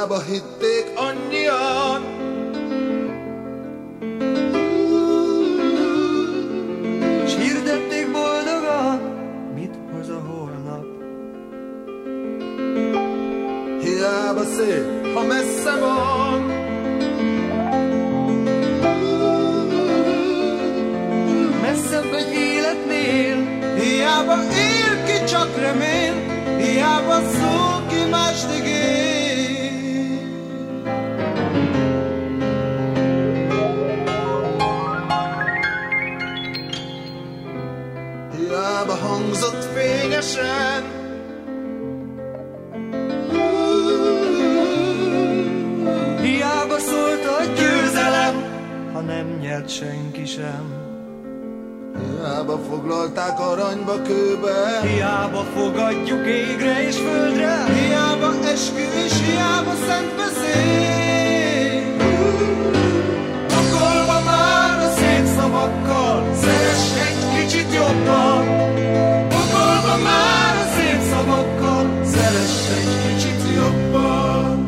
hiába hitték annyian. S hirdették boldogan, mit hoz a holnap. Hiába szép, ha messze van. Messzebb egy életnél, Hiába él ki, csak remél, hiába szól ki, mást ígér. Hiába hangzott fényesen, hiába szólt a győzelem, ha nem nyert senki sem. hiába foglalták aranyba, kőbe, Hiába fogadjuk égre és földre, hiába eskü és hiába szent beszéd. pakolva már a szép szavakkal, szeress egy kicsit jobban. Pakolva már a szép szavakkal, szeress egy kicsit jobban.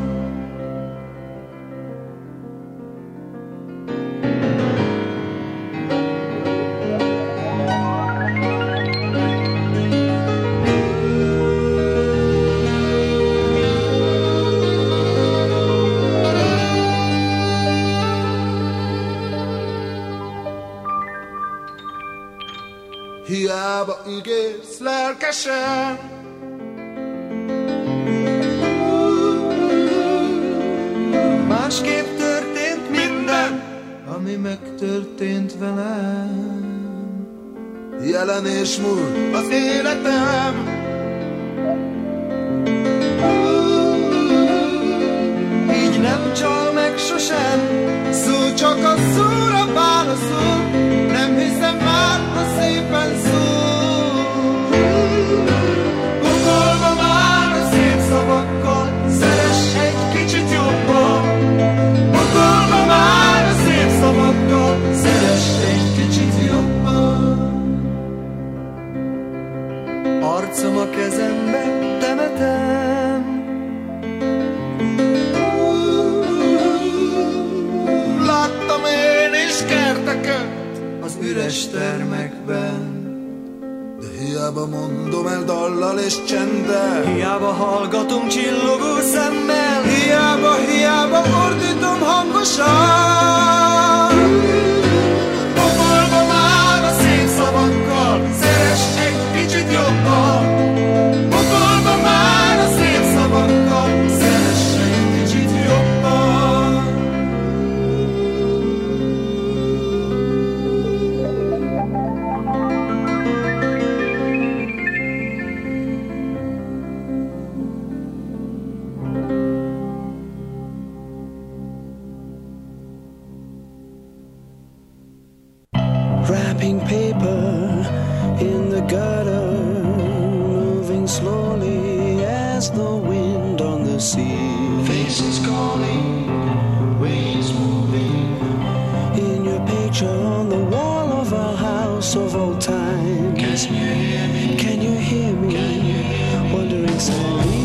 Hiába ígérsz lelkesen, Másképp történt minden, ami megtörtént velem. jelen és múlt az életem. Így nem csal meg sosem, Szó csak a szóra válaszol, nem hiszem már, ha szépen szól. pakolva már a szép szavakkal, szeress egy kicsit jobban. Pakolva már a szép szavakkal, szeress egy kicsit jobban. Arcom a kezembe temetem, Láttam én is kerteket, az üres termekben. de hiába mondom el dallal és csenddel. Hiába hallgatom csillogó szemmel, Hiába ordítom hangosan. pakolva már a szép szavakkal, szeress egy kicsit jobban. Pakolva már a szép szavakkal, szeress egy kicsit jobban. Wrapping paper in the gutter, moving slowly as the wind on the sea. Faces calling, waves moving. In your picture on the wall of our house of old times, Can you hear me? can you hear me? Can you hear me? Wondering sadly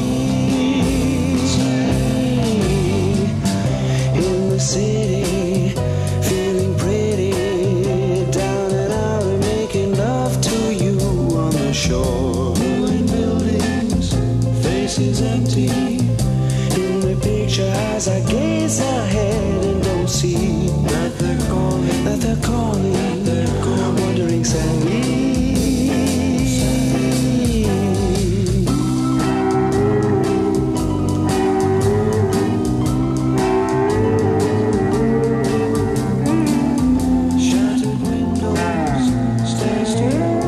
in the city, feeling pretty, down and out and making love to you on the shore. Moving buildings, faces empty. In the picture as I gaze ahead and don't see That they're calling, that they're calling, wondering sadly. shattered windows, stairs to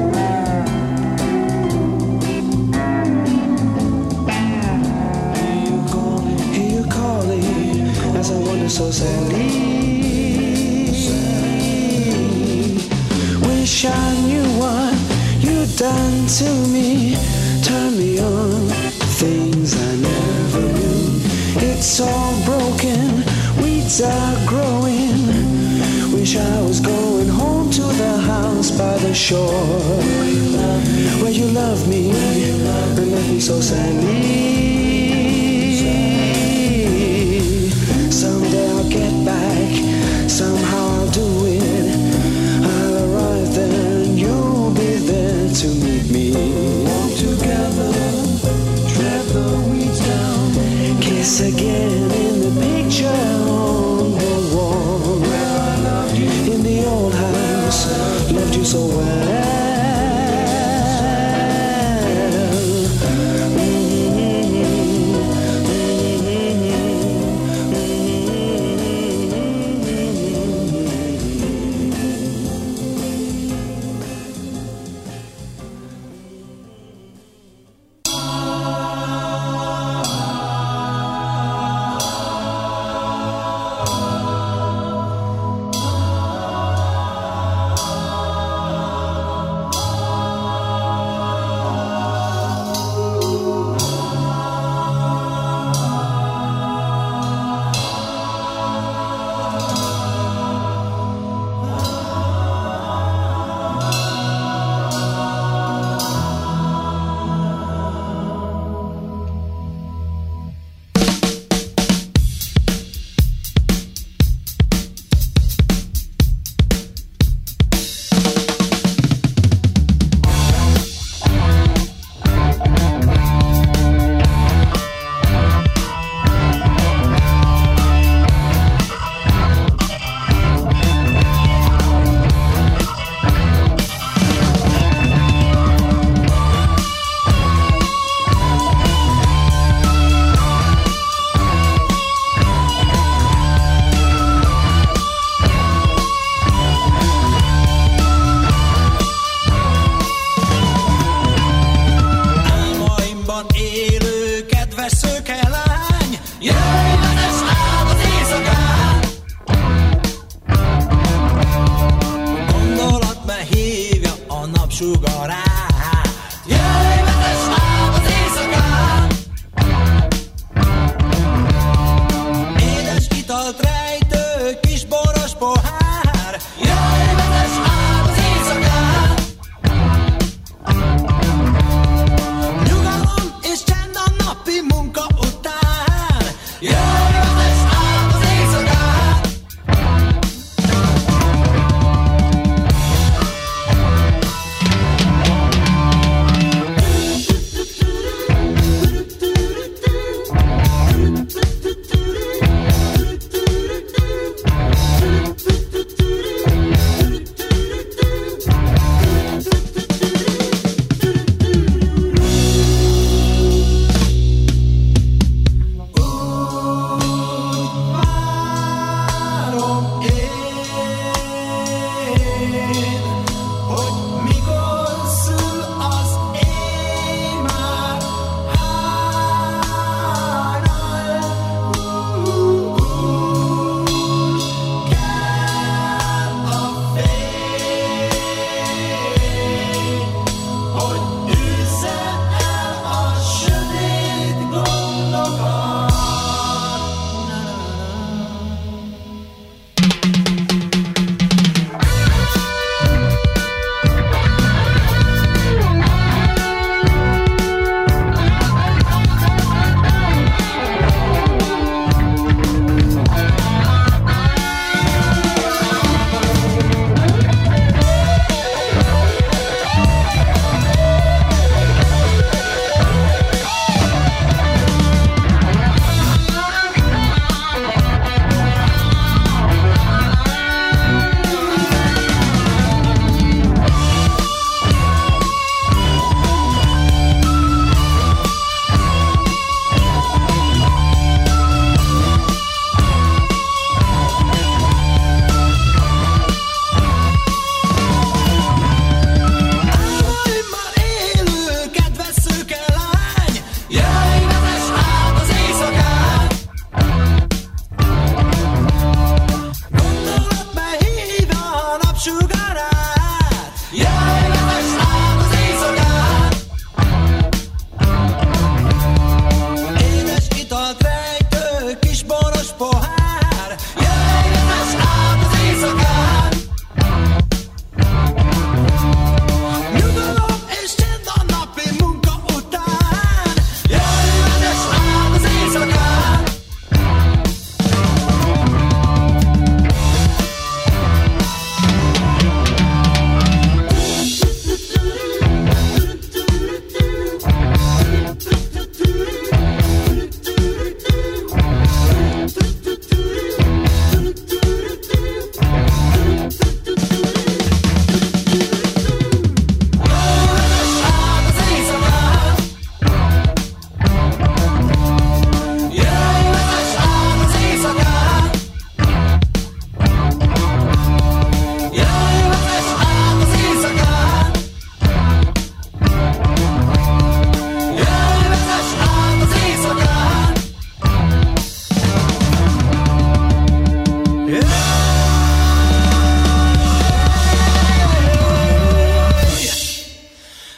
Hear you calling as I wonder so sadly. Wish I knew what you'd done to me. Turn me on, things I never knew. It's all broken, weeds are growing. Wish I was going home to the house by the shore, where you love me and left me so sadly. me. Walk together, tread the weeds down, kiss again in the picture on the wall. Where I loved you in the old house, loved you so well.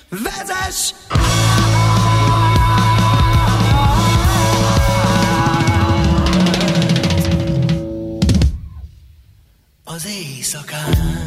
Vezess! Az éjszakán.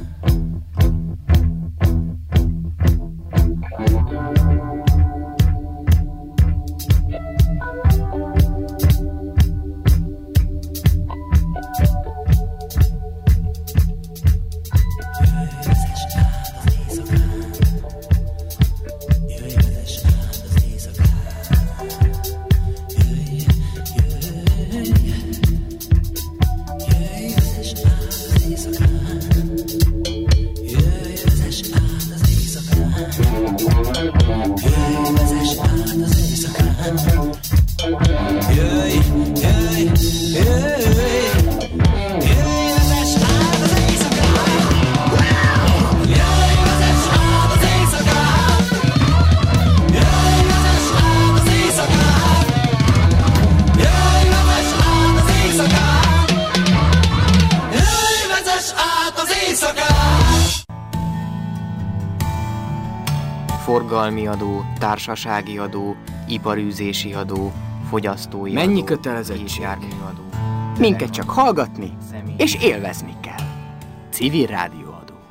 Forgalmi adó, társasági adó, iparűzési adó, fogyasztói mennyi adó, kötelezettség? járműadó. Minket csak hallgatni és élvezni kell. Civil rádióadó.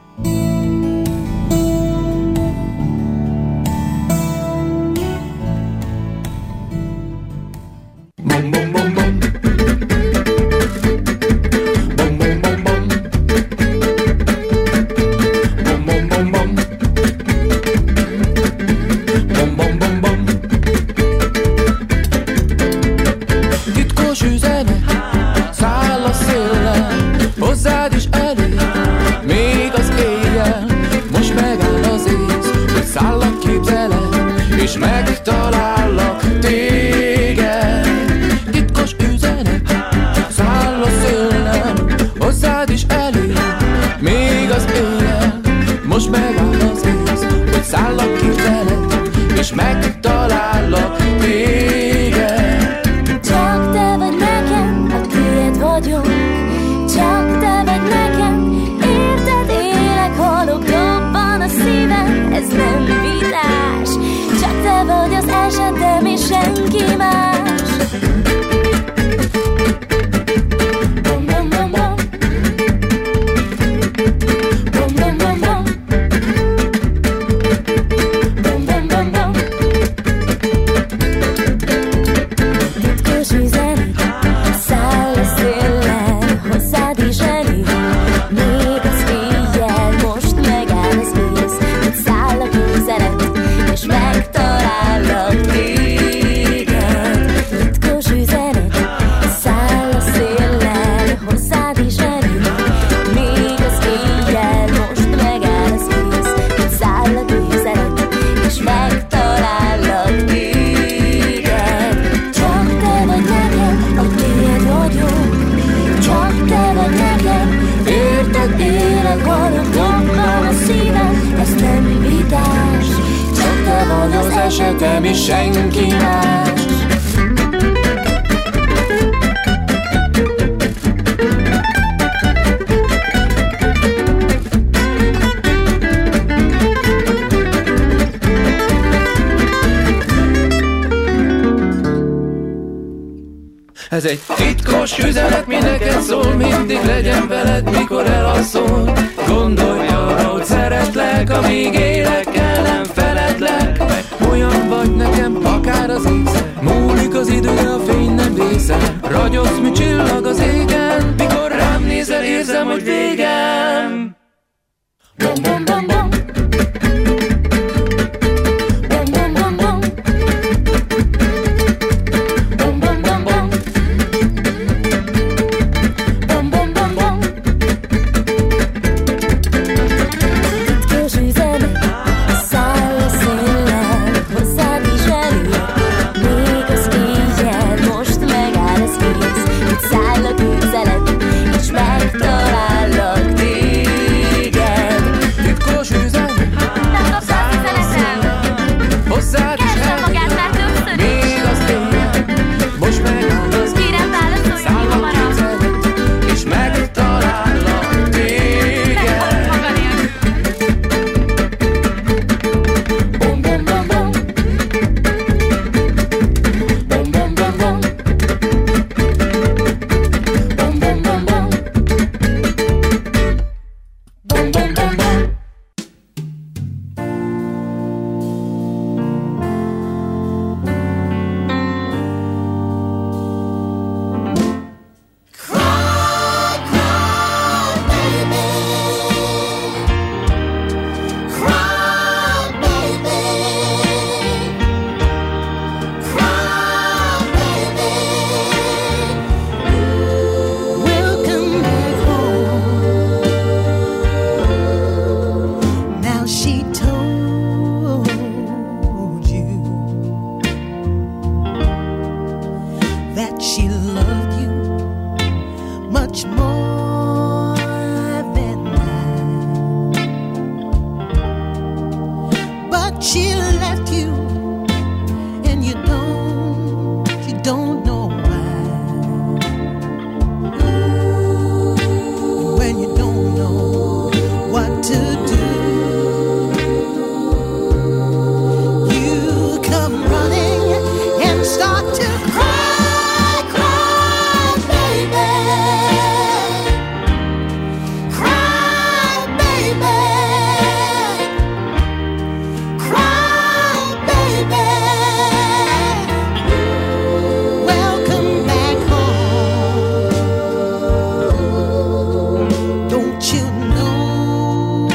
Bom bom bom bom. Bom bom bom bom. Bom bom bom bom. Bom bom bom bom. Titkos üzenet száll a széllel, hozzád is elég, még az éjjel. Most megáll az ész, hogy szállak képzeled, és megtalállak téged. Titkos üzenet száll a széllel, hozzád is elég, még az éjjel. Most megáll az ész, hogy szállak képzeled, és megtalállak téged. Csak te vagy nekem, a tiéd vagyok. Csak te vagy nekem, érted, élek, halok, robban a szívem. Ez nem vitás. Csak te vagy az esetem és senki más. Bom, bom, bom, bom. Bom, bom, bom, bom. Bom, bom, bom, bom. Titkos üzenet száll a széllel, hozzád is elég, még az éjjel. Most megáll az ész, hogy száll a üzenet, és megtalállak téged. Titkos üzenet száll a széllel, hozzád is elég, még az éjjel. Most megáll az ész, hogy száll a üzenet, és megtalállak téged. Csak te vagy nekem, a tiéd vagyok. Csak te vagy nekem, érted, élek, halok, robban a szívem. Ez nem vitás. Csak te vagy az esetem és senki más. Ez egy titkos üzenet, mi neked szól, mindig legyen veled, mikor elalszol. Gondolj arra, hogy szeretlek, amíg élek, el nem feledlek. Olyan vagy nekem, akár az égszer, múlik az idő, de a fény nem vészel. Ragyogsz, mi csillag az égen, mikor rám nézel, érzem, hogy végem. Bom, bom, bom, bom. Bom, bom, bom, bom. Bom, bom, bom, bom. Bom, bom, bom, bom. Titkos üzenet száll She left you, and you don't know why. When you don't know what to do, you come running and start to cry, cry, baby. Cry, baby. Welcome back home. Don't you know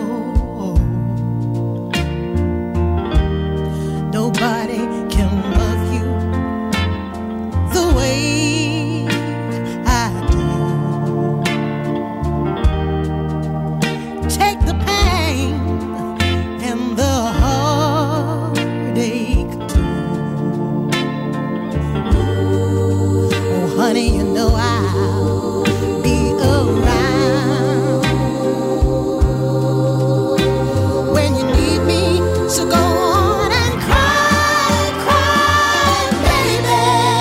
nobody can love you the way I do? Take the pain and the heartache too. Oh, honey, you know I'll be around when you need me. So go on and cry, cry, baby.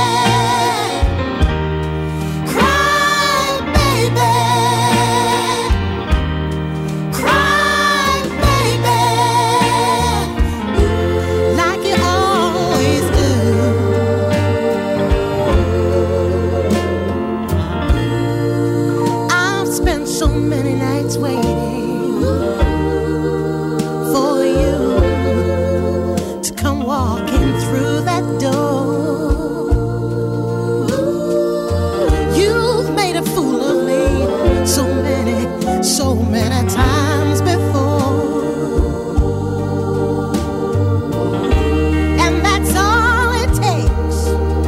Cry, baby. Cry, baby. Like you always do. I've spent so many nights waiting for you to come walking through that door. You've made a fool of me so many times before. And that's all it takes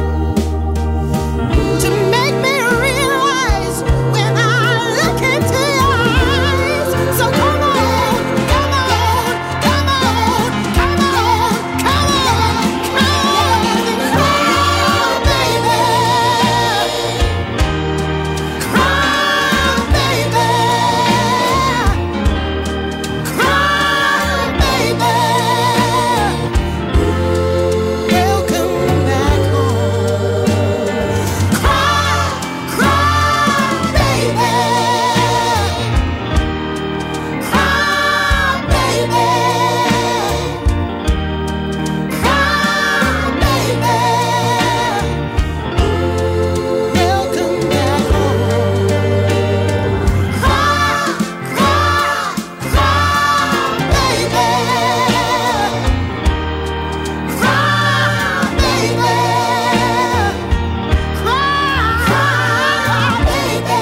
to make me realize when I look into your eyes. So come on, come on, come on, come on, come on, come on, cry, baby. Cry, baby. Cry, baby. Welcome back home. Cry, cry, baby. Cry, baby. Cry, baby. Welcome back home. Cry, cry, cry, baby. Cry, baby. Cry, baby.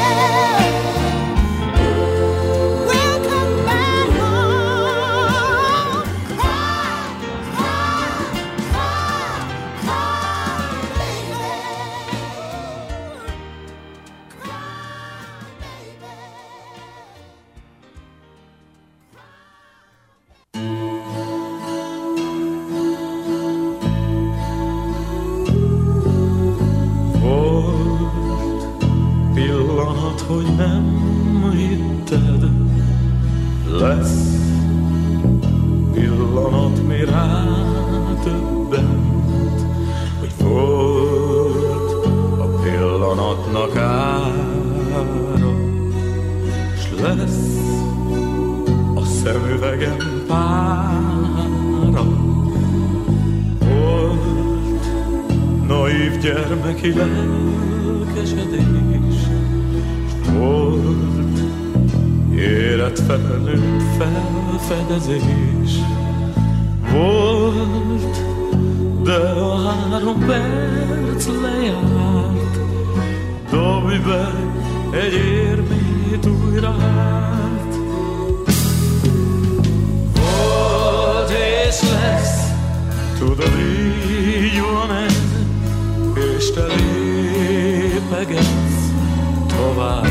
Welcome back home. Cry, Volt pillanat, hogy nem hitted, lesz pillanat, mi rádöbbent, hogy volt a pillanatnak ára, s lesz a szemüvegem pára. Volt naív gyermeki lelkesedés, s volt érett felnőtt felfedezés. Volt, de a 3 perc lejárt, dobj be egy érmét újra hát. Volt és lesz, tudod, így van ez, és te lépegetsz tovább.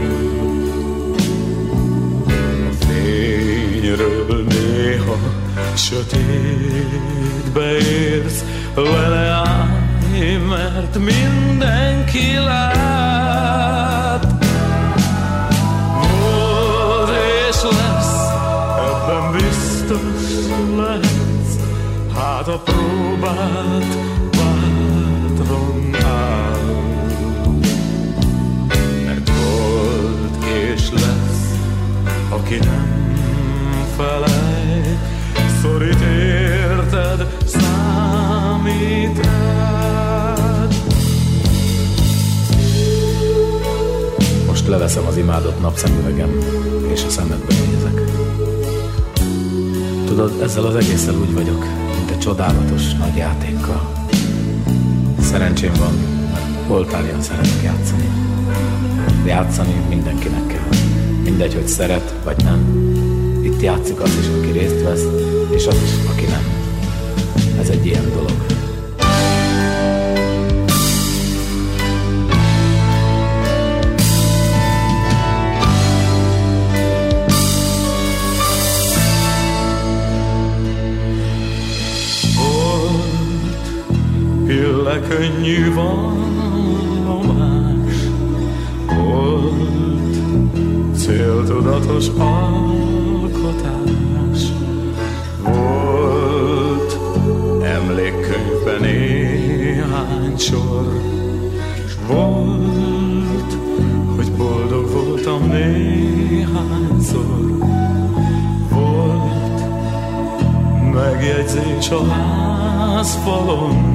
A fényről néha sötétbe érsz, vele állj, mert mindenki lát. Volt és lesz, ebben biztos lehet, hát a próbát bátran áll. Mert volt és lesz, aki nem felej, szorít érted, számít rád. Most leveszem az imádott napszemüvegem, és a szemedbe nézek. Tudod, ezzel az egésszel úgy vagyok, mint egy csodálatos nagy játékkal. Szerencsém van, mert oltárján szeretek játszani. Játszani mindenkinek kell. Mindegy, hogy szeret vagy nem. Itt játszik az is, aki részt vesz, és az is, aki nem. Ez egy ilyen dolog. Könnyű vallomás volt, céltudatos alkotás volt, emlékkönyvben néhány sor, s volt, hogy boldog voltam néhányszor, volt megjegyzés a házfalon,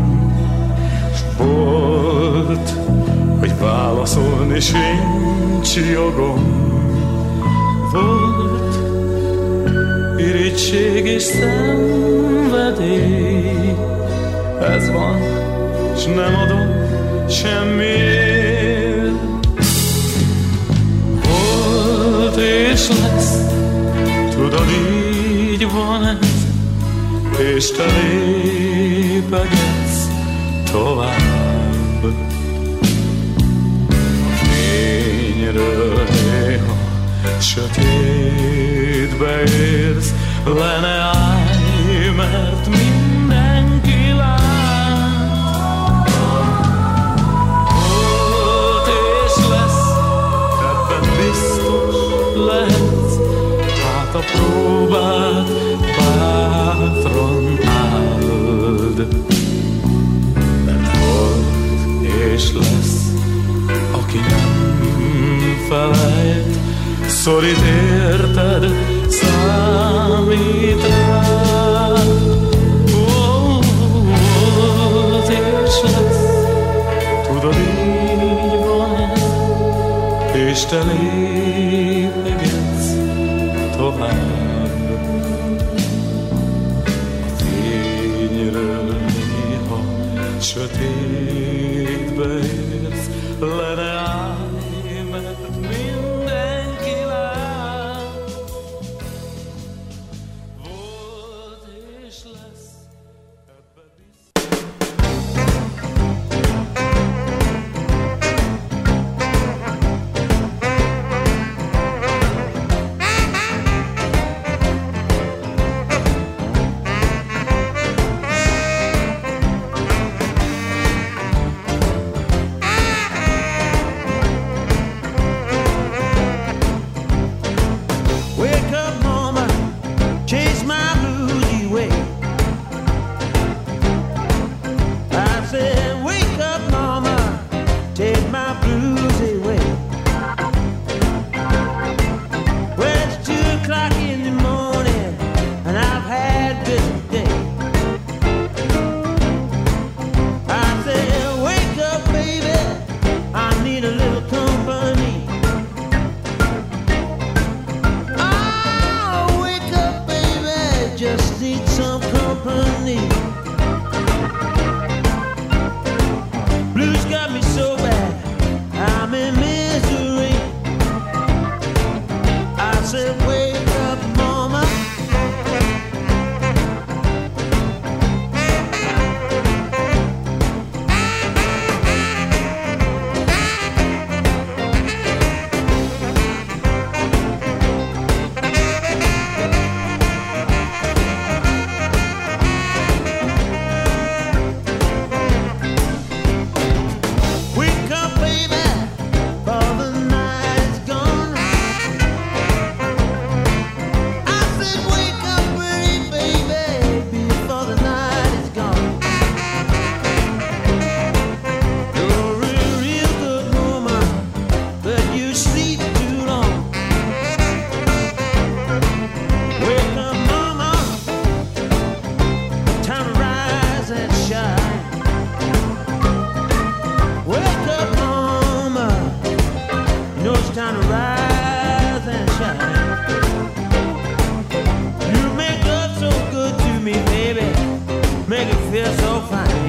volt, hogy válaszolni sincs jogom, volt irigység és szenvedély, ez van, s nem adom semmiért. Volt és lesz, tudod, így van ez, és te lépegetsz tovább. A fényről néha sötétbe érsz, le ne állj, mert mindenki lát. Volt és lesz, ebben biztos lehetsz, hát a próbát bátran áld. És lesz, aki nem felejt, szorít érted, számít rád. Volt és lesz, tudod, így van ez, és te lépegetsz tovább. A fényről néha sötétbe érsz, le ne állj, mert mindenki lát. Volt és lesz, ebbe so fine.